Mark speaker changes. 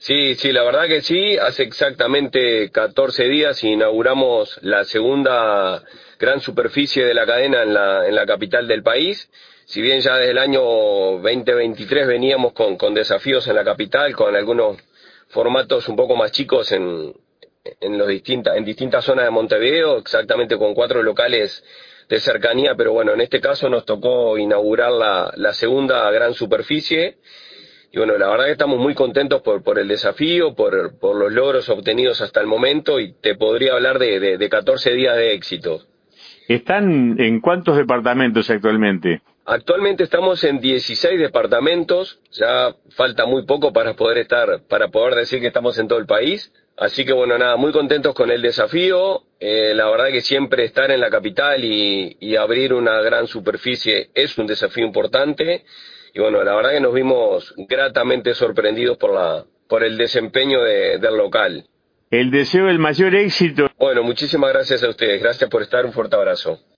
Speaker 1: Sí, sí, la verdad que sí. Hace exactamente 14 días inauguramos la segunda gran superficie de la cadena en la capital del país. Si bien ya desde el año 2023 veníamos con desafíos en la capital, con algunos formatos un poco más chicos en distintas zonas de Montevideo, exactamente con 4 locales de cercanía, pero bueno, en este caso nos tocó inaugurar la segunda gran superficie. Y bueno, la verdad que estamos muy contentos por el desafío, por los logros obtenidos hasta el momento, y te podría hablar de 14 días de éxito.
Speaker 2: ¿Están en cuántos departamentos actualmente?
Speaker 1: Actualmente estamos en 16 departamentos, ya falta muy poco para poder decir que estamos en todo el país. Así que bueno, nada, muy contentos con el desafío. La verdad que siempre estar en la capital y abrir una gran superficie es un desafío importante. Y bueno, la verdad que nos vimos gratamente sorprendidos por el desempeño del local.
Speaker 2: El deseo del mayor éxito.
Speaker 1: Bueno, muchísimas gracias a ustedes. Gracias por estar. Un fuerte abrazo.